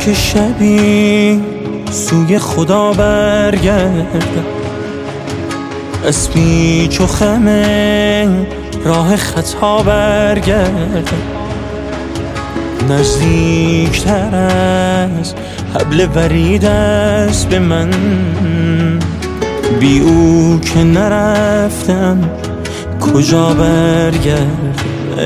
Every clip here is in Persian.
که شبی سوی خدا برگردم، اسمی چو خمه راه خطا برگردم، نزدیکتر از حبل ورید است به من، بی او که نرفتم کجا برگردم،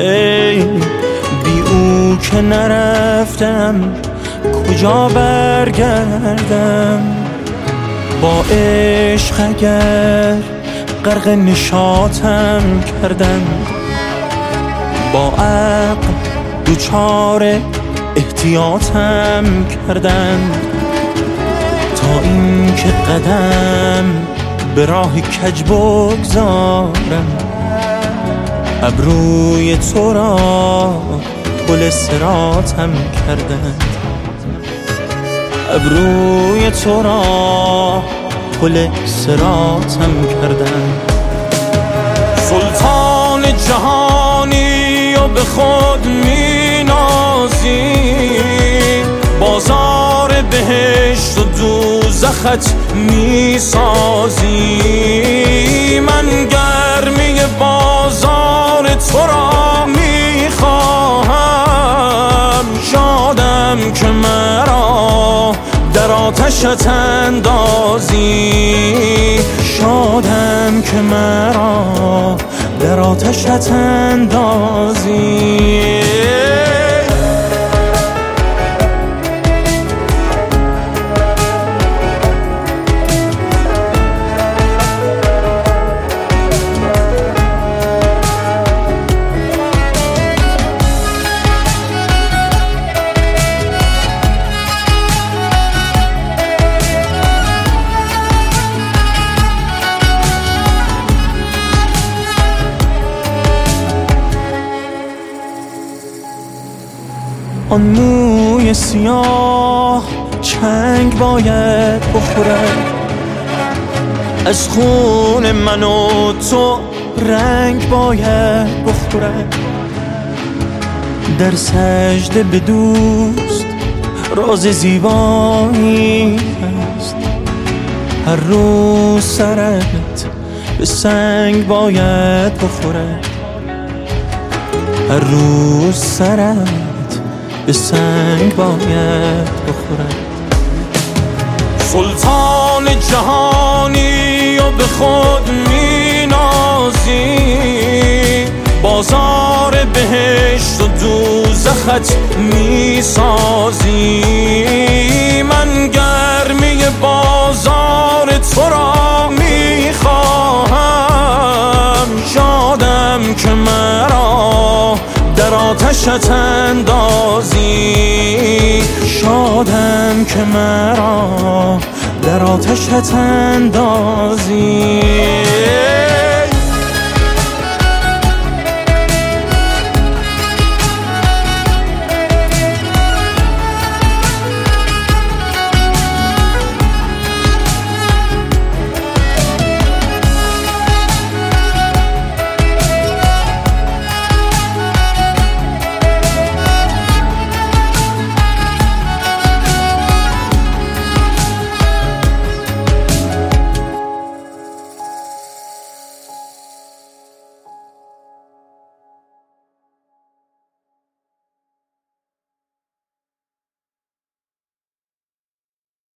بی او که نرفتم کجا برگردم. با عشق اگر غرق نشاطم کردم، با عقل دوچار احتیاطم کردن، تا این که قدم به راه کج بگذارم، ابروی تو را پل صراطم کردن، ابروی تو را پل صراطم کردن. سلطان جهانی و به خود می نازی، بازار بهشت و دوزخت می سازی، من گرمی بازار تو را می خواهم، شادم که مرا در آتشت اندازی، شادم که مرا در آتشت اندازی. آن موی سیاه چنگ باید بخورد، از خون من و تو رنگ باید بخورد، در سجده به دوست راز زیبایی است، هر روز سرت به سنگ باید بخورد، هر روز سرت به سنگ باید بخورد. سلطان جهانی و به خود می نازی، بازار بهشت و دوزخت می سازی، من گرمی بازار تو را می خواهم، شادم که مرا در آتشت اندازی، شادم که مرا در آتشت اندازی.